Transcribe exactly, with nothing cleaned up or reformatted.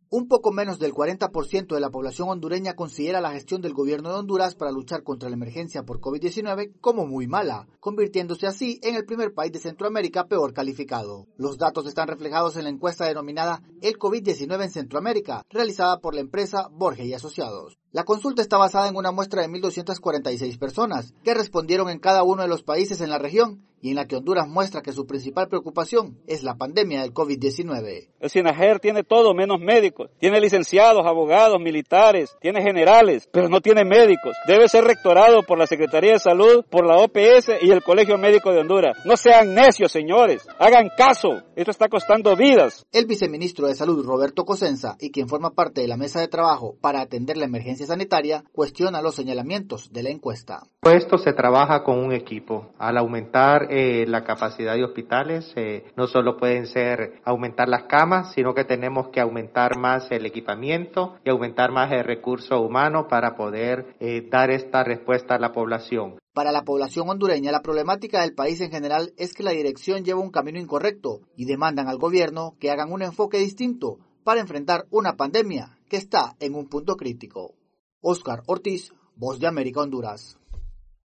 Un poco menos del cuarenta por ciento de la población hondureña considera la gestión del gobierno de Honduras para luchar contra la emergencia por COVID diecinueve como muy mala, convirtiéndose así en el primer país de Centroamérica peor calificado. Los datos están reflejados en la encuesta denominada El COVID diecinueve en Centroamérica, realizada por la empresa Borges y Asociados. La consulta está basada en una muestra de mil doscientas cuarenta y seis personas, que respondieron en cada uno de los países en la región, y en la que Honduras muestra que su principal preocupación es la pandemia del COVID diecinueve. El SINAGER tiene todo menos médicos, tiene licenciados, abogados, militares, tiene generales, pero no tiene médicos. Debe ser rectorado por la Secretaría de Salud, por la O P S y el Colegio Médico de Honduras. No sean necios, señores, hagan caso, esto está costando vidas. El viceministro de Salud, Roberto Cosenza, y quien forma parte de la mesa de trabajo para atender la emergencia sanitaria, cuestiona los señalamientos de la encuesta. Esto se trabaja con un equipo. Al aumentar eh, la capacidad de hospitales, eh, no solo pueden ser aumentar las camas, sino que tenemos que aumentar más el equipamiento y aumentar más el recurso humano para poder eh, dar esta respuesta a la población. Para la población hondureña, la problemática del país en general es que la dirección lleva un camino incorrecto y demandan al gobierno que hagan un enfoque distinto para enfrentar una pandemia que está en un punto crítico. Óscar Ortiz, Voz de América, Honduras.